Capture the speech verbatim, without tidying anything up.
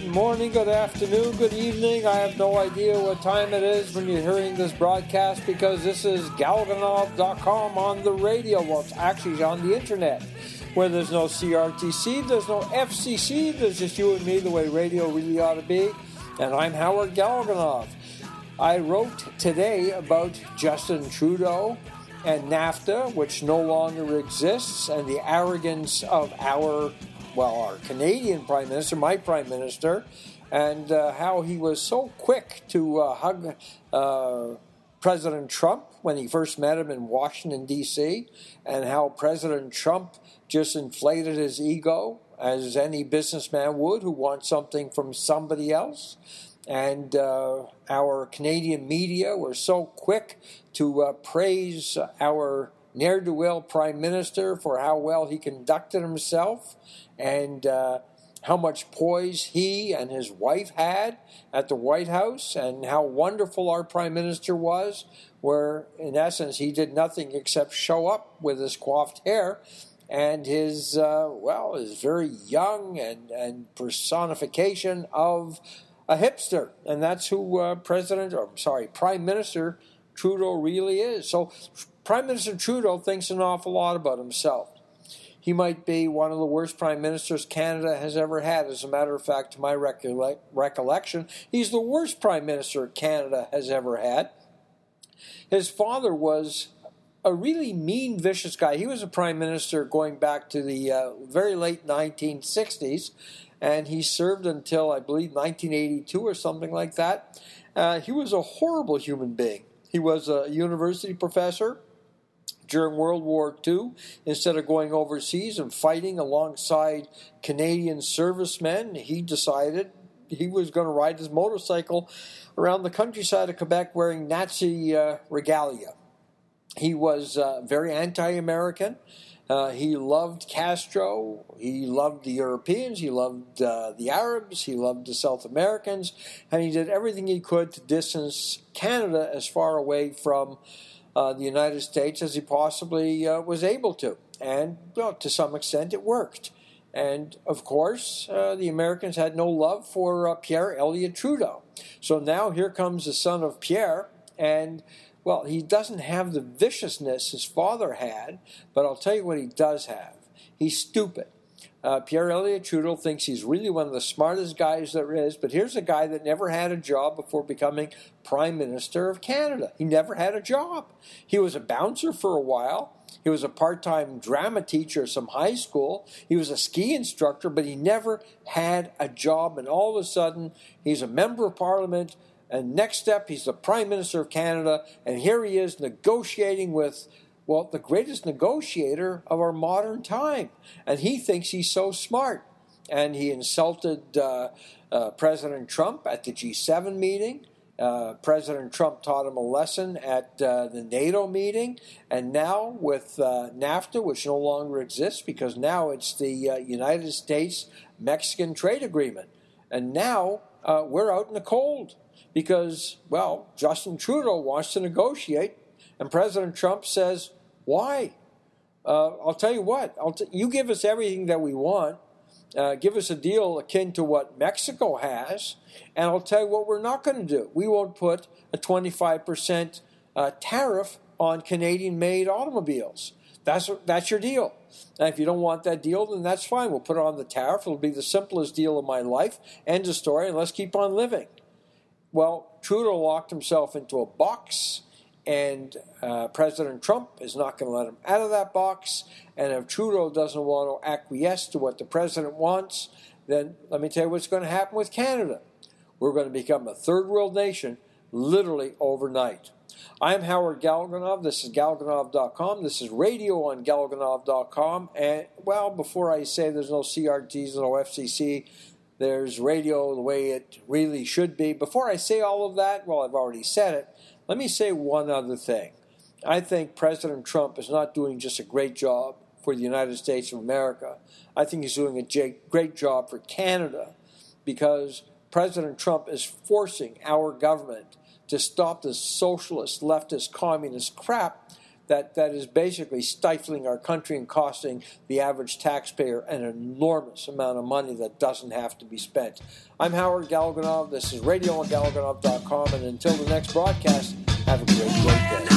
morning, good afternoon, good evening. I have no idea what time it is when you're hearing this broadcast because this is Galganov dot com on the radio. Well, it's actually on the internet where there's no C R T C, there's no F C C, there's just you and me the way radio really ought to be. And I'm Howard Galganov. I wrote today about Justin Trudeau and NAFTA, which no longer exists, and the arrogance of our well, our Canadian Prime Minister, my Prime Minister, and uh, how he was so quick to uh, hug uh, President Trump when he first met him in Washington, D C, and how President Trump just inflated his ego, as any businessman would who wants something from somebody else. And uh, our Canadian media were so quick to uh, praise our ne'er-do-well Prime Minister for how well he conducted himself and uh, how much poise he and his wife had at the White House and how wonderful our Prime Minister was, where, in essence, he did nothing except show up with his coiffed hair and his, uh, well, his very young and, and personification of a hipster. And that's who uh, President, or sorry, Prime Minister Trudeau really is. So Prime Minister Trudeau thinks an awful lot about himself. He might be one of the worst prime ministers Canada has ever had. As a matter of fact, to my recollect- recollection, he's the worst prime minister Canada has ever had. His father was a really mean, vicious guy. He was a prime minister going back to the uh, very late nineteen sixties, and he served until, I believe, nineteen eighty-two or something like that. Uh, he was a horrible human being. He was a university professor during World War Two, instead of going overseas and fighting alongside Canadian servicemen, he decided he was going to ride his motorcycle around the countryside of Quebec wearing Nazi uh, regalia. He was uh, very anti-American. Uh, he loved Castro. He loved the Europeans. He loved uh, the Arabs. He loved the South Americans. And he did everything he could to distance Canada as far away from Uh, the United States as he possibly uh, was able to. And well, to some extent it worked. And of course, uh, the Americans had no love for uh, Pierre Elliott Trudeau. So now here comes the son of Pierre, and well, he doesn't have the viciousness his father had, but I'll tell you what he does have. He's stupid. Uh, Pierre Elliott Trudeau thinks he's really one of the smartest guys there is, but here's a guy that never had a job before becoming Prime Minister of Canada. He never had a job. He was a bouncer for a while. He was a part-time drama teacher at some high school. He was a ski instructor, but he never had a job, and all of a sudden, he's a member of Parliament, and next step, he's the Prime Minister of Canada, and here he is negotiating with well, the greatest negotiator of our modern time. And he thinks he's so smart. And he insulted uh, uh, President Trump at the G seven meeting. Uh, President Trump taught him a lesson at uh, the NATO meeting. And now with uh, NAFTA, which no longer exists because now it's the uh, United States-Mexican trade agreement. And now uh, we're out in the cold because, well, Justin Trudeau wants to negotiate. And President Trump says, why? Uh, I'll tell you what. I'll t- you give us everything that we want. Uh, give us a deal akin to what Mexico has. And I'll tell you what we're not going to do. We won't put a twenty-five percent uh, tariff on Canadian-made automobiles. That's that's your deal. And if you don't want that deal, then that's fine. We'll put it on the tariff. It'll be the simplest deal of my life. End of story, and let's keep on living. Well, Trudeau locked himself into a box. And uh, President Trump is not going to let him out of that box. And if Trudeau doesn't want to acquiesce to what the president wants, then let me tell you what's going to happen with Canada. We're going to become a third world nation literally overnight. I'm Howard Galganov. This is Galganov dot com. This is radio on Galganov dot com. And, well, before I say there's no C R Ts, no F C C, there's radio the way it really should be. Before I say all of that, well, I've already said it. Let me say one other thing. I think President Trump is not doing just a great job for the United States of America. I think he's doing a great job for Canada because President Trump is forcing our government to stop this socialist, leftist, communist crap that, that is basically stifling our country and costing the average taxpayer an enormous amount of money that doesn't have to be spent. I'm Howard Galganov. This is radio on galganov dot com, and until the next broadcast, have a great, great day.